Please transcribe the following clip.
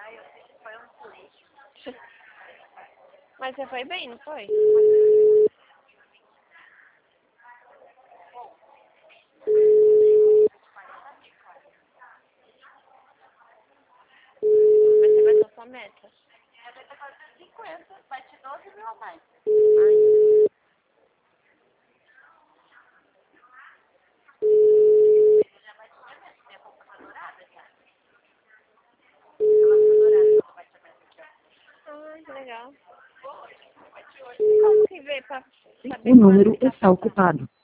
Mas você foi bem, não foi? Mas você bateu sua meta. A meta é fazer 50, bate 12 mil a mais. Ai. Já bate a meta, minha roupa tá dourada já. Ela tá dourada, ela bate a meta aqui, ó. Ai, que legal. Boa, bate hoje. Como que vê pra saber O número quanto que tá está faltando? ocupado.